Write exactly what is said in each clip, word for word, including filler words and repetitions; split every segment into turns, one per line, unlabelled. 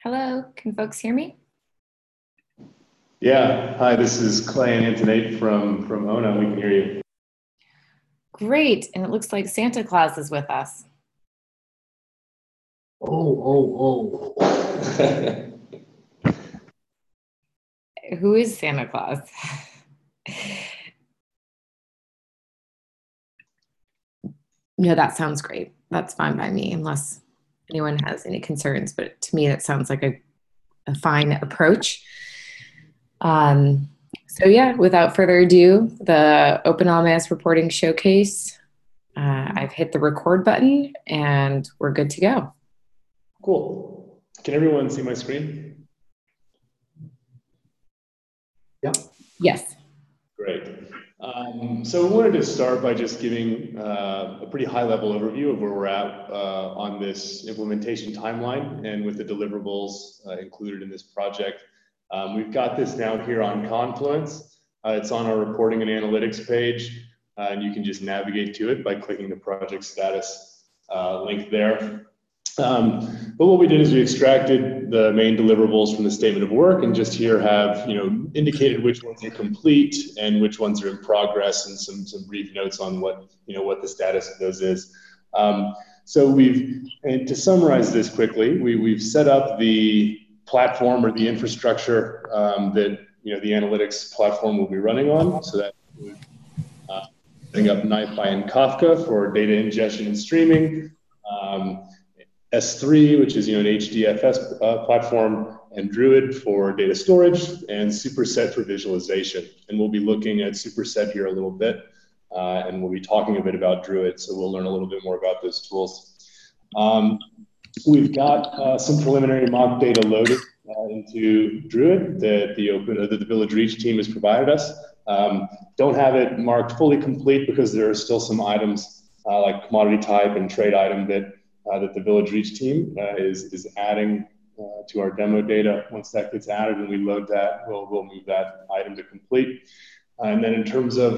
Hello, can folks hear me?
Yeah, hi, this is Clay and Antonate from, from O N A. We can hear you.
Great, and it looks like Santa Claus is with us.
Oh, oh, oh.
Who is Santa Claus? No, that sounds great. That's fine by me, unless anyone has any concerns, but to me, that sounds like a, a fine approach. Um, so yeah, without further ado, the Open L M S Reporting Showcase. Uh, I've hit the record button and we're good to go.
Cool. Can everyone see my screen?
Yeah.
Yes.
Great. Um, so we wanted to start by just giving uh, a pretty high level overview of where we're at uh, on this implementation timeline and with the deliverables uh, included in this project. Um, we've got this now here on Confluence. Uh, it's on our reporting and analytics page, uh, and you can just navigate to it by clicking the project status uh, link there. Um, but what we did is we extracted the main deliverables from the statement of work, and just here have, you know, indicated which ones are complete and which ones are in progress, and some some brief notes on what, you know, what the status of those is. Um, so we've, and to summarize this quickly, we we've set up the platform or the infrastructure um, that, you know, the analytics platform will be running on. So that would uh, setting up NiFi and Kafka for data ingestion and streaming. Um, S three, which is, you know, an H D F S uh, platform, and Druid for data storage, and Superset for visualization. And we'll be looking at Superset here a little bit, uh, and we'll be talking a bit about Druid, so we'll learn a little bit more about those tools. Um, we've got uh, some preliminary mock data loaded uh, into Druid that the open uh, that the Village Reach team has provided us. Um, don't have it marked fully complete because there are still some items uh, like commodity type and trade item that Uh, that the Village Reach team uh, is, is adding uh, to our demo data. Once that gets added and we load that, we'll, we'll move that item to complete. Uh, and then in terms of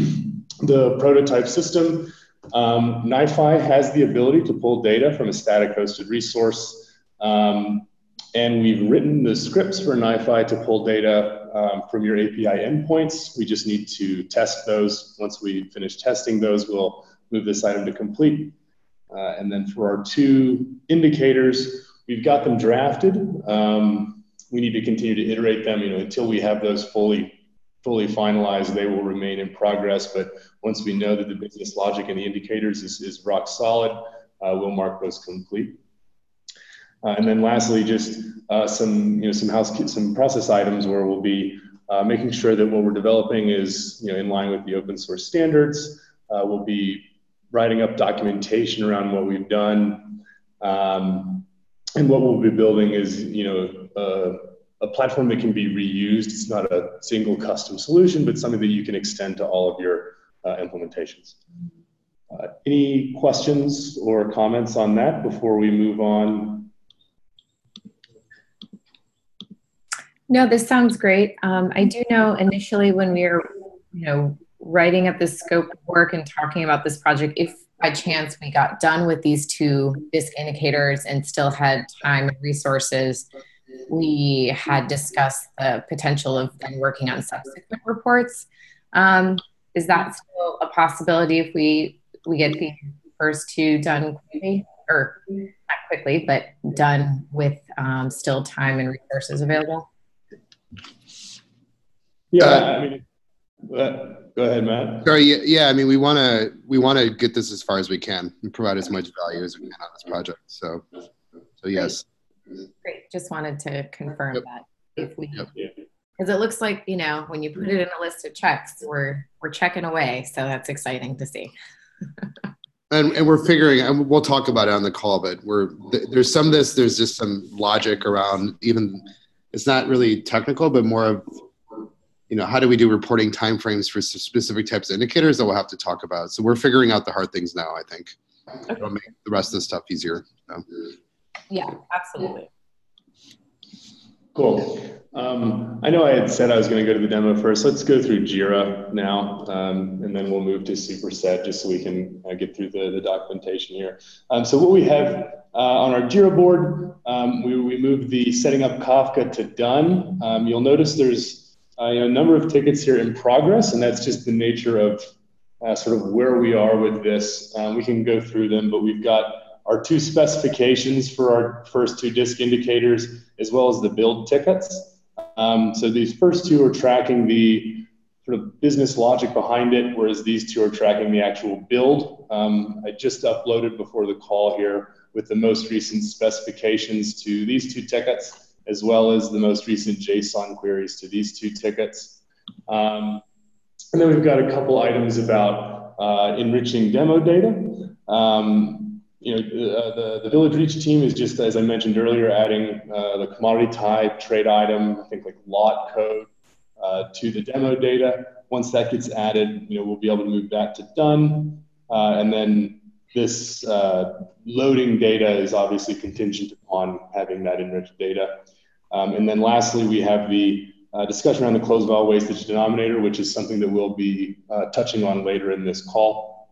the prototype system, um, NiFi has the ability to pull data from a static hosted resource. Um, and we've written the scripts for NiFi to pull data um, from your A P I endpoints. We just need to test those. Once we finish testing those, we'll move this item to complete. Uh, and then for our two indicators, we've got them drafted. Um, we need to continue to iterate them, you know, until we have those fully, fully finalized. They will remain in progress. But once we know that the business logic and the indicators is, is rock solid, uh, we'll mark those complete. Uh, and then lastly, just uh, some, you know, some house, some process items where we'll be uh, making sure that what we're developing is, you know, in line with the open source standards. Uh, we'll be writing up documentation around what we've done. Um, and what we'll be building is, you know, uh, a platform that can be reused. It's not a single custom solution, but something that you can extend to all of your uh, implementations. Uh, any questions or comments on that before we move on?
No, this sounds great. Um, I do know initially when we were, you know, writing up the scope of work and talking about this project, if by chance we got done with these two disk indicators and still had time and resources, we had discussed the potential of then working on subsequent reports. Um, is that still a possibility if we, we get the first two done quickly, or not quickly, but done with um, still time and resources available?
Yeah, uh, I mean, uh, go ahead, Matt.
Sorry, yeah, yeah, I mean, we want to we want to get this as far as we can and provide as much value as we can on this project. So, so yes.
Great. Great. Just wanted to confirm
Yep.
that if we, because
yep.
it looks like, you know, when you put it in a list of checks, we're we're checking away. So that's exciting to see.
And, and we're figuring, and we'll talk about it on the call, but we're there's some of this, there's just some logic around, even it's not really technical, but more of, you know, how do we do reporting timeframes for specific types of indicators that we'll have to talk about. So we're figuring out the hard things now, I think. Okay. It'll make the rest of the stuff easier. So.
Yeah, absolutely.
Cool. Um, I know I had said I was going to go to the demo first. Let's go through Jira now, um, and then we'll move to Superset just so we can uh, get through the, the documentation here. Um, so what we have uh, on our Jira board, um, we, we moved the setting up Kafka to done. Um, you'll notice there's uh, you know, a number of tickets here in progress, and that's just the nature of uh, sort of where we are with this. Um, we can go through them, but we've got our two specifications for our first two disk indicators, as well as the build tickets. Um, so these first two are tracking the sort of business logic behind it, whereas these two are tracking the actual build. Um, I just uploaded before the call here with the most recent specifications to these two tickets, as well as the most recent JSON queries to these two tickets. Um, and then we've got a couple items about uh, enriching demo data. Um, you know, the, the, the Village Reach team is just, as I mentioned earlier, adding uh, the commodity type, trade item, I think like lot code, Uh, to the demo data. Once that gets added, you know, we'll be able to move that to done. Uh, and then this uh, loading data is obviously contingent upon having that enriched data. Um, and then lastly, we have the uh, discussion around the closed file wastage denominator, which is something that we'll be uh, touching on later in this call.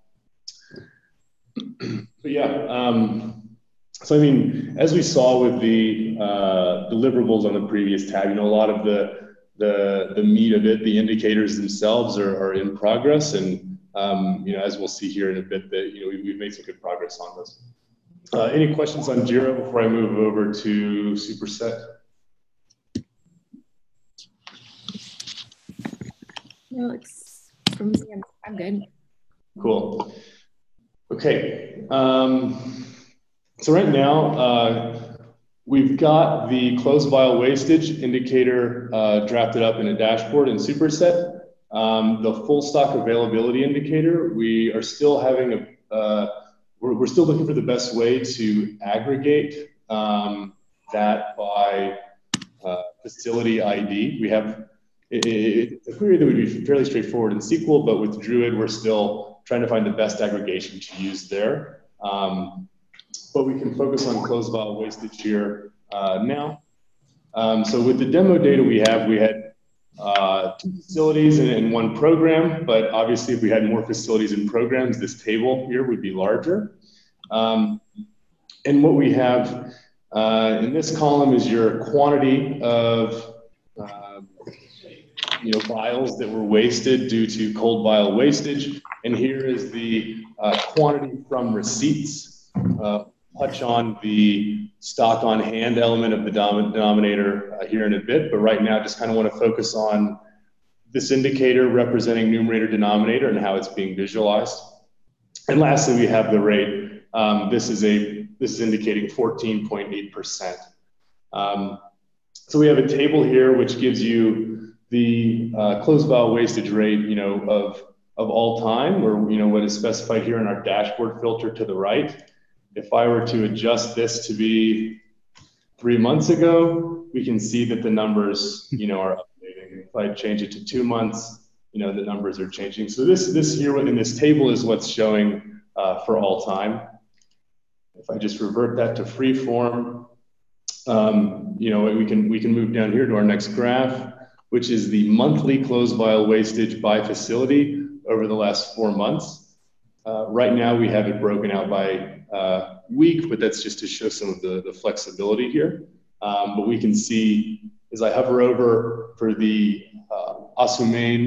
But yeah, um, so I mean, as we saw with the uh, deliverables on the previous tab, you know, a lot of the The, the meat of it, the indicators themselves are, are in progress. And, um, you know, as we'll see here in a bit, that, you know, we, we've made some good progress on this. Uh, any questions on Jira before I move over to Superset?
No, it's from me. I'm, I'm good.
Cool. Okay. Um, so right now, uh, we've got the closed vial wastage indicator uh, drafted up in a dashboard in Superset. Um, the full stock availability indicator, we are still having a, uh, we're, we're still looking for the best way to aggregate um, that by uh, facility I D. We have it, it, a query that would be fairly straightforward in S Q L, but with Druid, we're still trying to find the best aggregation to use there. Um, But we can focus on closed vial wastage here uh, now. Um, so with the demo data we have, we had uh, two facilities and, and one program, but obviously if we had more facilities and programs, this table here would be larger. Um, and what we have uh, in this column is your quantity of uh, you know, vials that were wasted due to cold vial wastage. And here is the uh, quantity from receipts. Uh, touch on the stock on hand element of the denominator uh, here in a bit, but right now just kind of want to focus on this indicator representing numerator denominator and how it's being visualized. And lastly, we have the rate. Um, this is a this is indicating fourteen point eight percent. Um, so we have a table here which gives you the uh, closed vial wastage rate, you know, of of all time, or you know what is specified here in our dashboard filter to the right. If I were to adjust this to be three months ago, we can see that the numbers, you know, are updating. If I change it to two months, you know, the numbers are changing. So this, this here within this table is what's showing uh, for all time. If I just revert that to free form, um, you know, we can, we can move down here to our next graph, which is the monthly closed vial wastage by facility over the last four months. Uh, right now, we have it broken out by uh, week, but that's just to show some of the, the flexibility here. Um, but we can see as I hover over for the uh, Asumain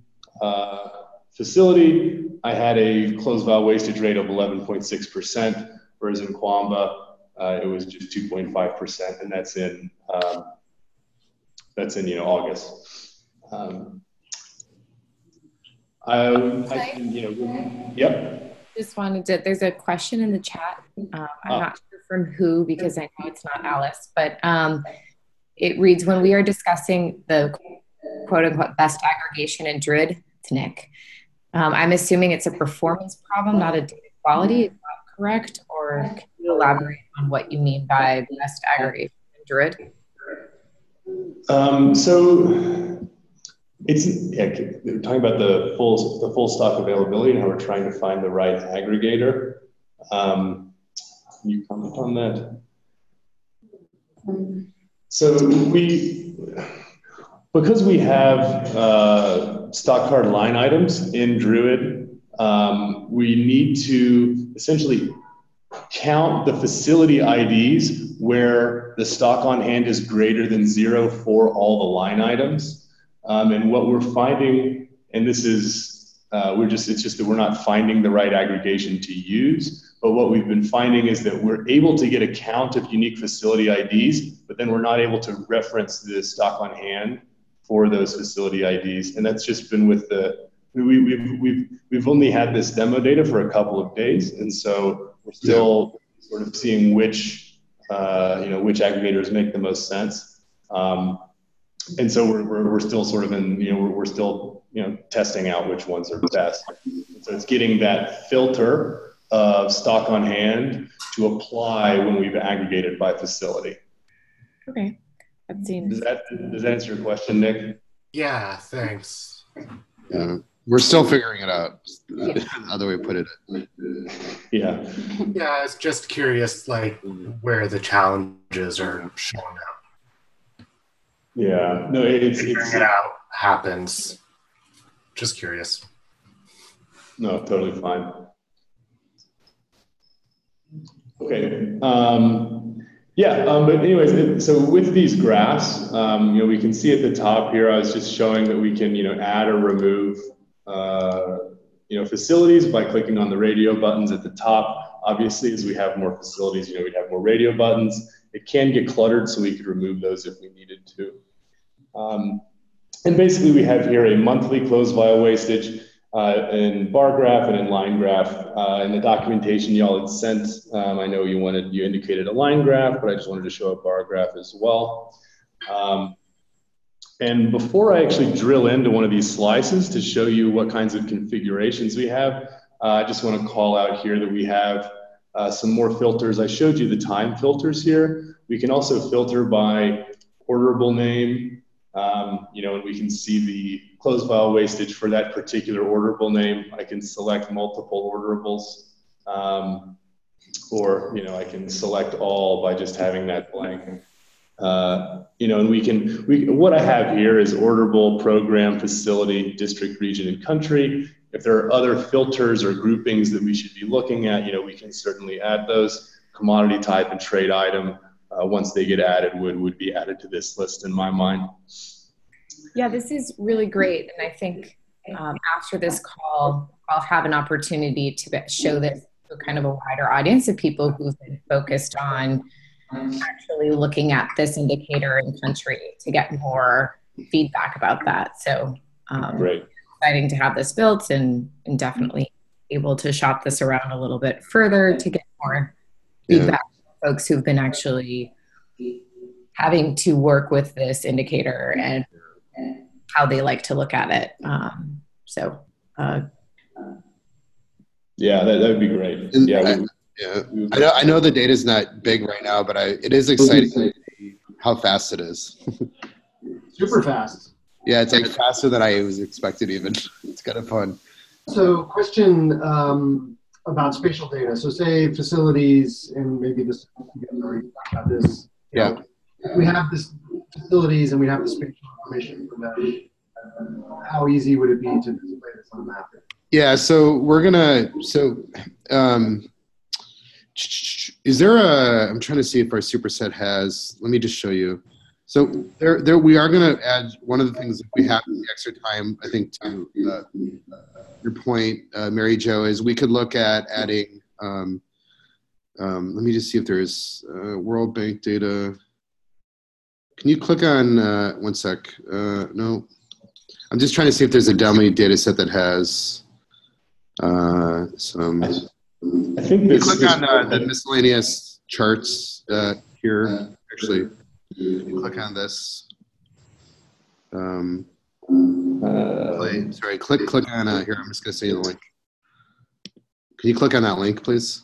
uh, facility, I had a closed vial wastage rate of eleven point six percent, whereas in Kwamba, uh, it was just two point five percent, and that's in, um, that's in, you know, August. Um, I, I you know, yep.
Just wanted to, there's a question in the chat. Um, I'm
oh.
not sure from who, because I know it's not Alice, but um, it reads, when we are discussing the quote unquote best aggregation in Druid, it's Nick. Um, I'm assuming it's a performance problem, not a data quality. Is that correct? Or can you elaborate on what you mean by best aggregation in Druid?
Um, so, It's yeah, we're talking about the full the full stock availability and how we're trying to find the right aggregator. Um, can you comment on that? So we, because we have uh, stock card line items in Druid, um, we need to essentially count the facility I Ds where the stock on hand is greater than zero for all the line items. Um, and what we're finding, and this is, uh, we're just, it's just that we're not finding the right aggregation to use. But what we've been finding is that we're able to get a count of unique facility I Ds, but then we're not able to reference the stock on hand for those facility I Ds. And that's just been with the, we, we've, we've, we've only had this demo data for a couple of days. And so we're still yeah. sort of seeing which, uh, you know, which aggregators make the most sense. Um, and so we're, we're, we're still sort of in, you know, we're, we're still, you know, testing out which ones are best. And so it's getting that filter of stock on hand to apply when we've aggregated by facility.
Okay. That seems...
Does that, does that answer your question, Nick?
Yeah, thanks.
Yeah. We're still figuring it out. Other way to put it.
Yeah.
Yeah, I was just curious, like, where the challenges are showing up.
Yeah. No, it's
figuring
it's,
it out happens. Just curious.
No, totally fine. Okay. Um, yeah. Um, but anyways, so with these graphs, um, you know, we can see at the top here. I was just showing that we can, you know, add or remove. Uh, you know, facilities by clicking on the radio buttons at the top. Obviously, as we have more facilities, you know, we'd have more radio buttons. It can get cluttered, so we could remove those if we needed to. Um, and basically, we have here a monthly closed vial wastage uh, in bar graph and in line graph. Uh, in the documentation y'all had sent, um, I know you wanted, you indicated a line graph, but I just wanted to show a bar graph as well. Um, And before I actually drill into one of these slices to show you what kinds of configurations we have, uh, I just want to call out here that we have uh, some more filters. I showed you the time filters here. We can also filter by orderable name, um, you know, and we can see the closed vial wastage for that particular orderable name. I can select multiple orderables, um, or, you know, I can select all by just having that blank. Uh, you know, and we can, we, what I have here is orderable, program, facility, district, region, and country. If there are other filters or groupings that we should be looking at, you know, we can certainly add those. Commodity type and trade item, uh, once they get added, would, would be added to this list in my mind.
Yeah, this is really great. And I think um, after this call, I'll have an opportunity to show this to kind of a wider audience of people who've been focused on actually looking at this indicator in country to get more feedback about that. So um,
Great.
Exciting to have this built and, and definitely able to shop this around a little bit further to get more feedback yeah. from folks who've been actually having to work with this indicator and how they like to look at it. Um, so uh,
yeah, that, that would be great.
And
yeah.
I,
we,
Yeah, I know, I know the data is not big right now, but I, it is exciting to see how fast it is.
Super fast.
Yeah, it's like faster than I was expected even. It's kind of fun.
So question um, about spatial data. So say facilities, and maybe this, you guys already talked about this.
Yeah.
Know, we have this facilities and we have the spatial information for them. How easy would it be to display this on a map?
Yeah, so we're gonna, so, um, is there a, I'm trying to see if our superset has, let me just show you. So there, there we are going to add, one of the things that we have in the extra time, I think to uh, your point, uh, Mary Jo, is we could look at adding, um, um, let me just see if there's uh, World Bank data. Can you click on, uh, one sec, uh, no. I'm just trying to see if there's a dummy data set that has uh, some.
I think this.
You click on uh, the miscellaneous charts uh, here. Actually, you click on this. Um,
Uh,
play. Sorry, click click on uh, here. I'm just gonna say the link. Can you click on that link, please?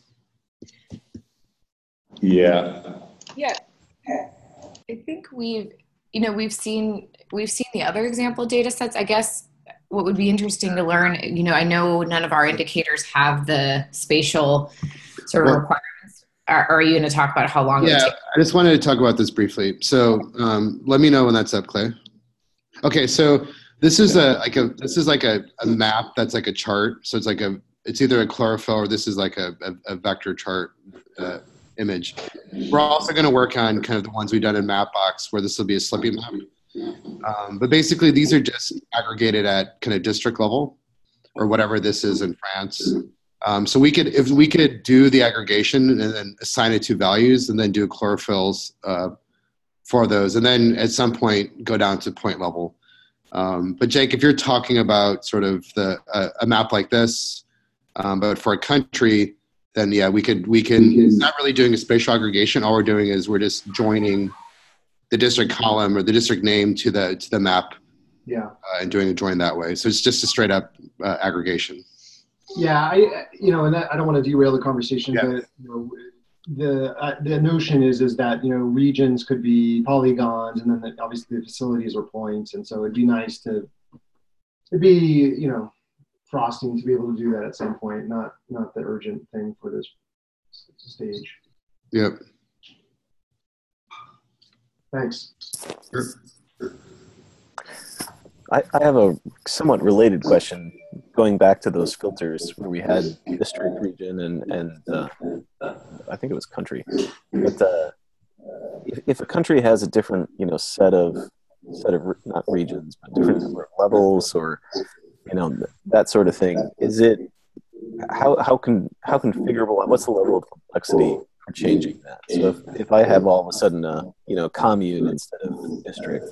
yeah.
Yeah, I think we've, you know, we've seen we've seen the other example data sets. I guess what would be interesting to learn, you know, I know none of our indicators have the spatial sort of
Well,
requirements. Are, are you going to talk about how long it
Yeah,
would take?
I just wanted to talk about this briefly. So um, let me know when that's up, Clay. Okay, so this is a like a this is like a, a map that's like a chart. So it's like a it's either a chlorophyll or this is like a, a, a vector chart uh, image. We're also going to work on kind of the ones we've done in Mapbox, where this will be a slippy map. Um, but basically, these are just aggregated at kind of district level, or whatever this is in France. Um, so we could, if we could do the aggregation and then assign it to values, and then do chlorophylls uh, for those, and then at some point go down to point level. Um, but Jake, if you're talking about sort of the uh, a map like this, um, but for a country, then yeah, we could we can. It's not really doing a spatial aggregation. All we're doing is we're just joining the district column or the district name to the to the map.
Yeah.
Uh, and doing a join that way. So it's just a straight up uh, aggregation.
Yeah, I you know, and I don't want to derail the conversation,
Yeah.
but you know, the uh, the notion is is that you know regions could be polygons, and then the, obviously the facilities are points, and so it'd be nice to it'd be you know frosting to be able to do that at some point, not not the urgent thing for this stage.
Yep.
Thanks.
Sure.
I, I have a somewhat related question, going back to those filters where we had district, region, and and uh, I think it was country. But uh, if, if a country has a different, you know, set of set of not regions, but different number of levels, or you know that sort of thing, is it how how can how configurable? What's the level of complexity for changing that? So if, if I have all of a sudden a you know commune instead of district,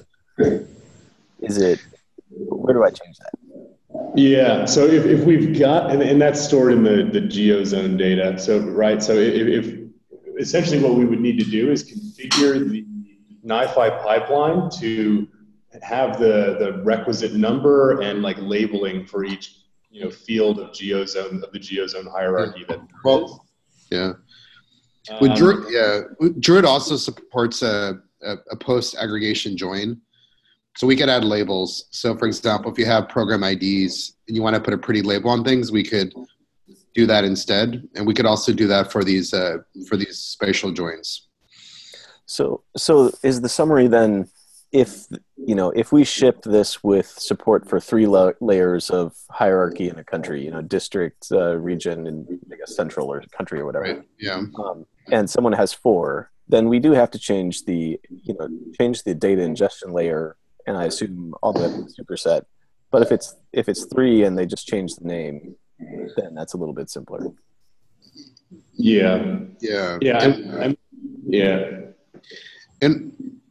is it where do I change that?
Yeah, so if, if we've got, and, and that's stored in the, the GeoZone data, so, right, so if, if essentially what we would need to do is configure the NiFi pipeline to have the, the requisite number and like labeling for each, you know, field of GeoZone, of the GeoZone hierarchy that there is.
Well, yeah.
Um,
Well, Druid, yeah, Druid also supports a, a, a post aggregation join. So we could add labels. So for example, if you have program I Ds and you want to put a pretty label on things, we could do that instead. And we could also do that for these uh, for these spatial joins.
So, so is the summary then, if you know, if we ship this with support for three la layers of hierarchy in a country, you know, district, uh, region, and I guess central or country or whatever,
Right. Yeah.
um, and someone has four, then we do have to change the, you know, change the data ingestion layer, and I assume all the way up to the superset. But if it's if it's three and they just change the name, then that's a little bit simpler.
Yeah.
Yeah.
Yeah.
And,
I'm, I'm, yeah.
and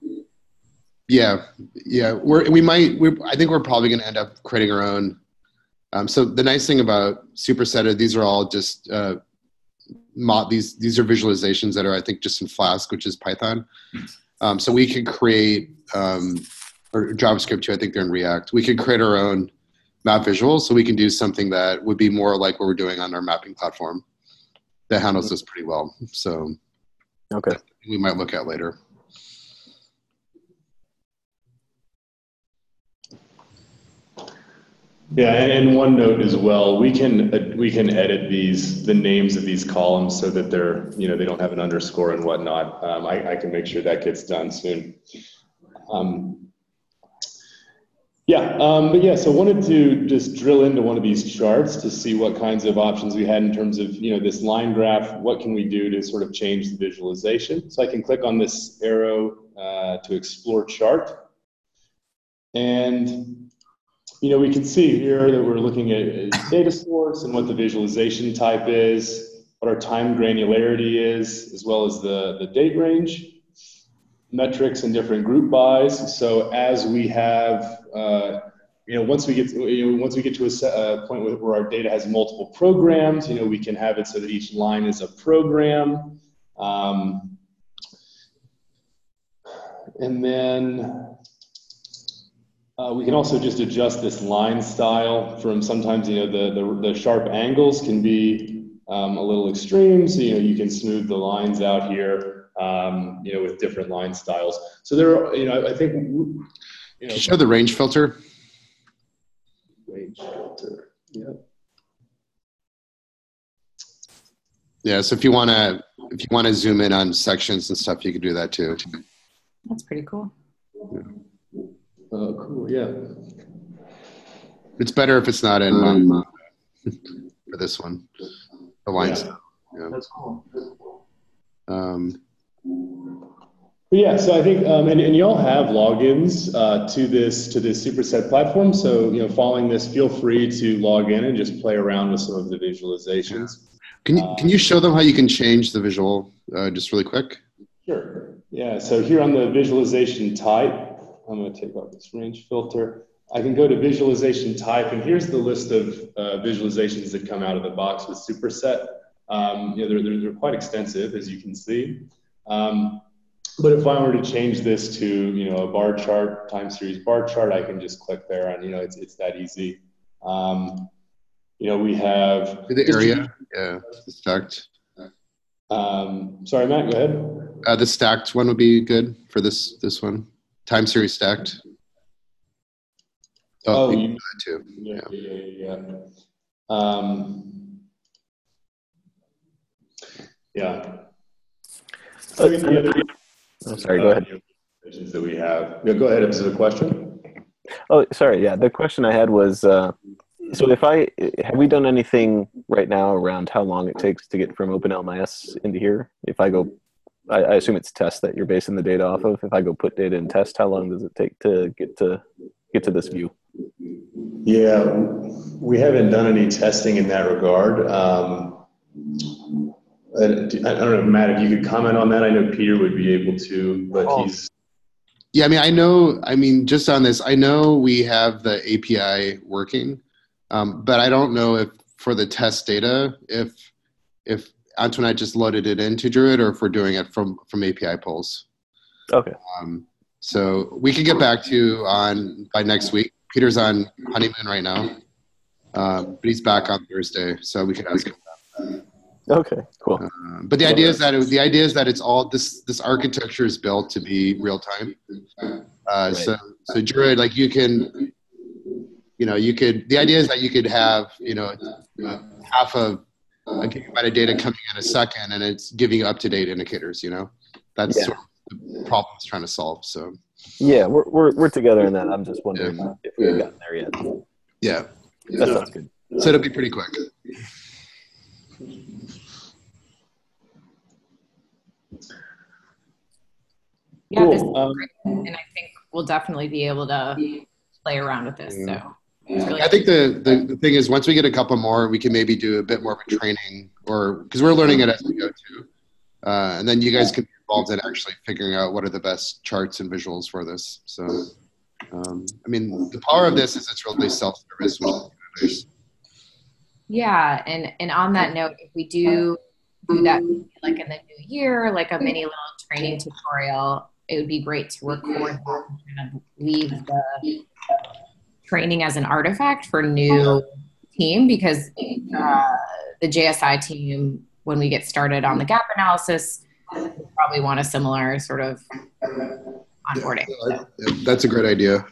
yeah, yeah. We're we might. We I think we're probably going to end up creating our own. Um, so the nice thing about Superset, these are all just uh, mod. These these are visualizations that are I think just in Flask, which is Python. Um, so we could create. Um, or JavaScript too, I think they're in React. We could create our own map visuals, so we can do something that would be more like what we're doing on our mapping platform that handles this pretty well. So
Okay.
we might look at later.
Yeah, and, and one note as well, we can uh, we can edit these the names of these columns so that they're you know they don't have an underscore and whatnot. Um, I, I can make sure that gets done soon. Um, Yeah, um, but yeah, so wanted to just drill into one of these charts to see what kinds of options we had in terms of, you know, this line graph, what can we do to sort of change the visualization? So I can click on this arrow uh, to explore chart. And, you know, we can see here that we're looking at data source and what the visualization type is, what our time granularity is, as well as the, the date range. Metrics and different group bys. So as we have, uh, you know, once we get, to, you know, once we get to a set, uh, point where, where our data has multiple programs, you know, we can have it so that each line is a program. Um, and then uh, we can also just adjust this line style from sometimes, you know, the, the, the sharp angles can be um, a little extreme. So, you know, you can smooth the lines out here. Um, you know, with different line styles. So there are, you know, I think, you know.
Can you show the range filter?
Range filter, yeah.
Yeah, so if you want to, if you want to zoom in on sections and stuff, you can do that too.
That's pretty cool.
Oh, cool, yeah.
It's better if it's not in um, for this one. The line stuff. Yeah.
That's cool.
Um,
Yeah, so I think, um, and, and you all have logins uh, to this to this Superset platform. So, you know, following this, feel free to log in and just play around with some of the visualizations.
can you can you show them how you can change the visual uh, just really quick?
Sure. Yeah. So here on the visualization type, I'm going to take off this range filter. I can go to visualization type, and here's the list of uh, visualizations that come out of the box with Superset. Um, you know, they're, they're they're quite extensive, as you can see. Um, But if I were to change this to, you know, a bar chart, time series bar chart, I can just click there and, you know, it's, it's that easy. Um, you know, we have
The area, yeah, the stacked.
Um, sorry, Matt, go ahead.
Uh, the stacked one would be good for this this one. Time series stacked.
Oh,
Oh, you
you,
can do that too.
yeah, yeah, yeah, yeah. Um, yeah. So the other
Oh, sorry, go ahead.
visualizations that we have. Yeah, go ahead. Is it a question?
Oh, sorry. Yeah, the question I had was, uh, so if I, have we done anything right now around how long it takes to get from OpenLMS into here? If I go, I, I assume it's test that you're basing the data off of. If I go put data in test, how long does it take to get to get to this view?
Yeah, we haven't done any testing in that regard. Um, I don't know, Matt, if you could comment on that. I know Peter would be able to, but
Oh.
he's.
Yeah, I mean, I know, I mean, just on this, I know we have the A P I working, um, but I don't know if for the test data, if if Antoinette just loaded it into Druid or if we're doing it from, from A P I polls.
Okay.
Um, so we could get back to you on by next week. Peter's on honeymoon right now, um, but he's back on Thursday, so we could ask him about that.
Okay, cool.
Uh, but the idea is that it, the idea is that it's all this this architecture is built to be real time. Uh,
Right.
So so Druid, like you can, you know, you could. The idea is that you could have, you know, uh, half of a gigabyte of data coming in a second, and it's giving you up to date indicators. You know, that's
Yeah.
sort of the problem it's trying to solve. So
Yeah, we're, we're, we're together in that. I'm just wondering if we had gotten there yet.
yeah,
That sounds good.
so it'll be pretty quick.
Yeah, this is
Cool. Um,
great. And I think we'll definitely be able to play around with this.
Yeah.
So it's really
I think the, the, the thing is once we get a couple more, we can maybe do a bit more of a training, or because we're learning it as we go too. Uh, and then you guys can be involved in actually figuring out what are the best charts and visuals for this. So, um, I mean, the power of this is it's really self-service, which is nice.
Yeah, and and on that note, if we do do that like in the new year, like a mini little training tutorial, it would be great to record that and kind of leave the training as an artifact for new team, because uh, the J S I team, when we get started on the gap analysis, will probably want a similar sort of onboarding.
Yeah, yeah, that's a great idea.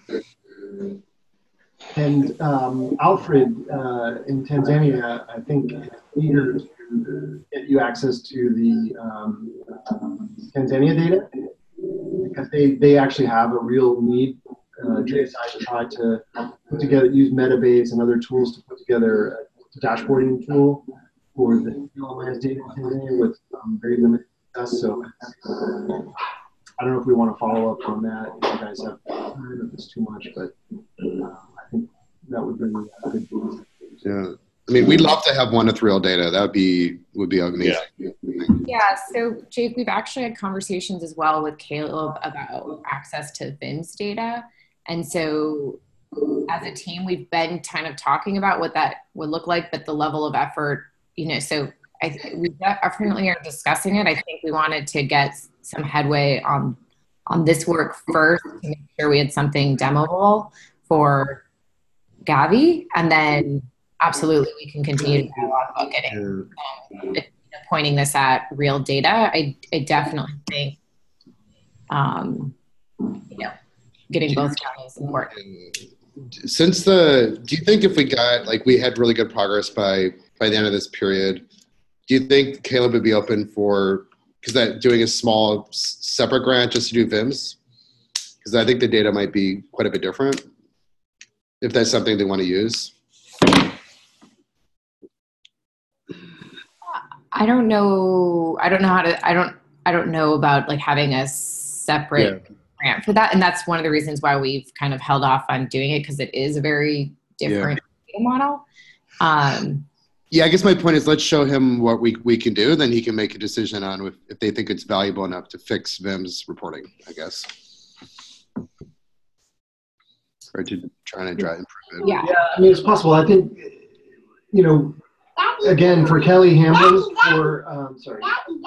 And um, Alfred, uh, in Tanzania, I think it's eager to get you access to the um, Tanzania data, because they, they actually have a real need, uh, J S I, to try to put together, use Metabase and other tools to put together a dashboarding tool for the L M S data in Tanzania with um, very limited success. So I don't know if we want to follow up on that, if you guys have time, if it's too much, but uh, I think that would be a good thing.
Yeah. I mean, we'd love to have one with real data. That would be, would be amazing.
Yeah, so Jake, we've actually had conversations as well with Caleb about access to V I M S data. And so as a team, we've been kind of talking about what that would look like, but the level of effort, you know, so I, we definitely are discussing it. I think we wanted to get some headway on, on this work first to make sure we had something demoable for Gavi, and then absolutely we can continue to dialogue about getting um, you know, pointing this at real data. I, I definitely think um, you know, getting both done is important.
Since the, do you think if we got, like we had really good progress by, by the end of this period, do you think Caleb would be open for, because that doing a small separate grant just to do V I M S? Because I think the data might be quite a bit different, if that's something they want to use.
I don't know. I don't know how to, I don't, I don't know about like having a separate
Yeah.
grant for that. And that's one of the reasons why we've kind of held off on doing it, because it is a very different data model. Um,
Yeah, I guess my point is let's show him what we, we can do, then he can make a decision on if, if they think it's valuable enough to fix Vim's reporting, I guess. Or to try and drive improve it.
yeah.
Yeah, I mean, it's possible. I think, you know, again, for Kelly Hamlin, or, um, sorry.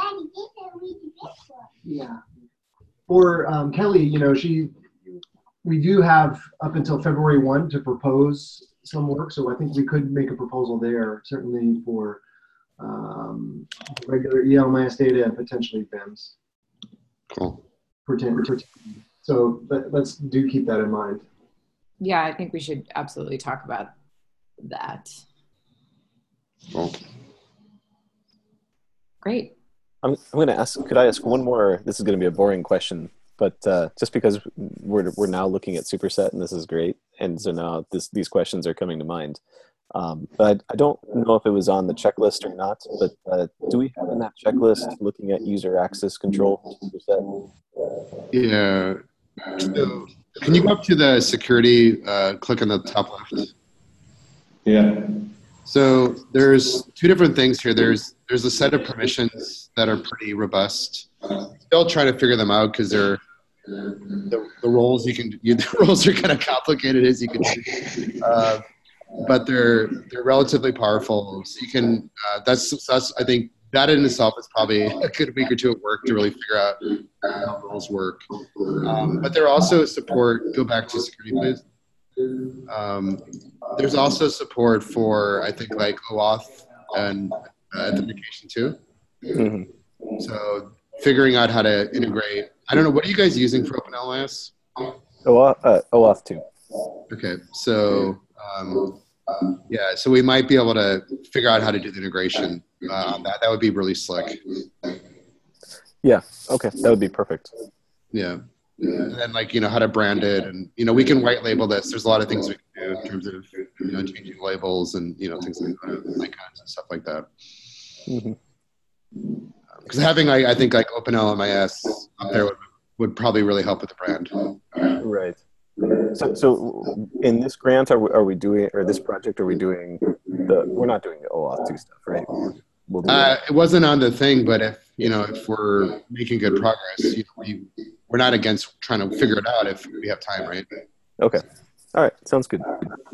Yeah. For um, Kelly, you know, she, we do have up until February first to propose some work. So I think we could make a proposal there, certainly for um, regular E L M I S data and potentially Vims.
Cool.
Pretend, pretend. So let, let's do keep that in mind.
Yeah, I think we should absolutely talk about that.
Cool.
Great.
I'm, I'm going to ask, could I ask one more? This is going to be a boring question, but uh, just because we're, we're now looking at Superset and this is great. And so now this, these questions are coming to mind. Um, but I, I don't know if it was on the checklist or not, but uh, do we have in that checklist looking at user access control for Superset?
Yeah. So can you go up to the security, uh, click on the top left?
Yeah.
So there's two different things here. There's there's a set of permissions that are pretty robust. Still trying to figure them out because they're the, the roles you can you, the roles are kind of complicated as you can see, uh, but they're they're relatively powerful. So you can uh, that's that's I think that in itself is probably a good week or two of work to really figure out how roles work. Um, but there also support. Go back to security, please. Um, there's also support for, I think, like OAuth and uh, authentication too.
Mm-hmm.
So figuring out how to integrate. I don't know. What are you guys using for OpenLMIS?
OAuth, uh, OAuth two.
Okay. So um, yeah, so we might be able to figure out how to do the integration uh, on that. That would be really slick.
Yeah. Okay. That would be perfect.
Yeah. And then, like, you know, how to brand it, and, you know, we can white label this. There's a lot of things we can do in terms of, you know, changing labels and, you know, things like that, icons and stuff like that.
Mm-hmm.
Because having, I, I think, like OpenLMIS up there would, would probably really help with the brand.
Right. So, so in this grant, are we, are we doing, or this project, are we doing the? We're not doing the OAuth two stuff, right? We'll do
Uh, it wasn't on the thing, but if, you know, if we're making good progress, you know, we, we're not against trying to figure it out if we have time, right?
Okay. All right. Sounds good.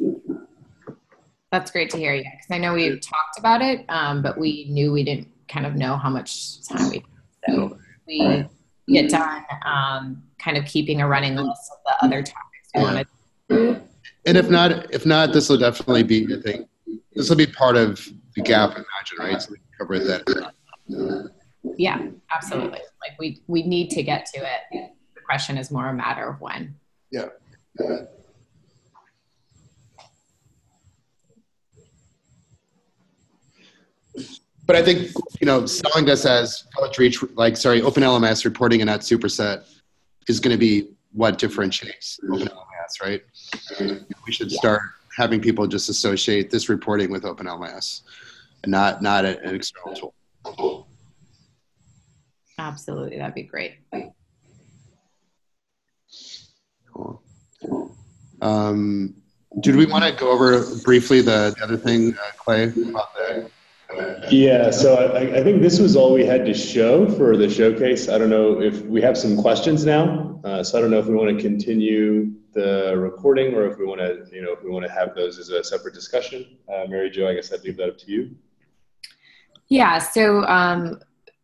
That's great to hear. Yeah, because I know we talked about it, um, but we knew we didn't kind of know how much time we. So we get done, um, kind of keeping a running list of the other topics we wanted.
And if not, if not, this will definitely be, I think, this will be part of the gap, imagine, right? So we can cover that.
Yeah, absolutely. Like we we need to get to it. The question is more a matter of when.
Yeah. But I think, you know, selling this as poetry, like, sorry, OpenLMS reporting and not Superset is going to be what differentiates OpenLMS, right? We should start having people just associate this reporting with OpenLMS and not, not an external tool.
Absolutely, that'd be great.
Cool. Um, did we want to go over briefly the, the other thing, uh, Clay, about the
Yeah, so I, I think this was all we had to show for the showcase. I don't know if we have some questions now. Uh, so I don't know if we want to continue the recording or if we want to, you know, if we want to have those as a separate discussion. Uh, Mary Jo, I guess I'd leave that up to you.
Yeah, so um,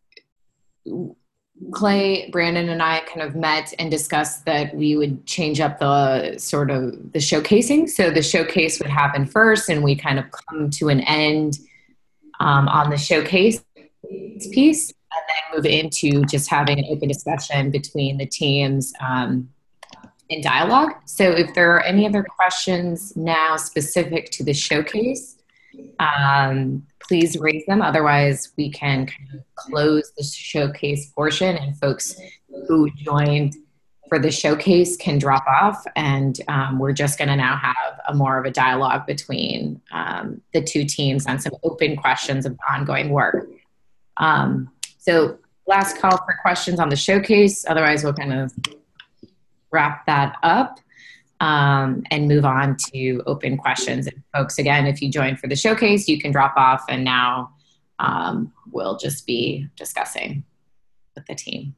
Clay, Brandon, and I kind of met and discussed that we would change up the sort of the showcasing. So the showcase would happen first, and we kind of come to an end um, on the showcase piece, and then move into just having an open discussion between the teams um, in dialogue. So if there are any other questions now specific to the showcase, um, please raise them. Otherwise, we can kind of close the showcase portion, and folks who joined for the showcase can drop off, and um, we're just going to now have a more of a dialogue between um, the two teams on some open questions of ongoing work. Um, so last call for questions on the showcase. Otherwise, we'll kind of wrap that up um, and move on to open questions. And folks, again, if you joined for the showcase, you can drop off, and now um, we'll just be discussing with the team.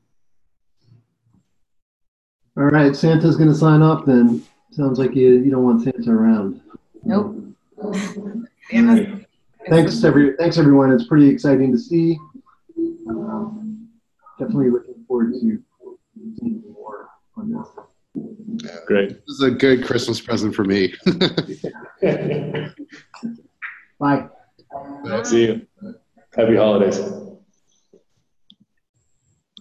All right, Santa's going to sign off then. Sounds like you, you don't want Santa around.
Nope.
Yeah. Thanks, every, thanks, everyone. It's pretty exciting to see. Um, definitely looking forward to seeing more on this.
Yeah.
Great.
This is a good Christmas present for me.
Bye.
See you. Happy holidays.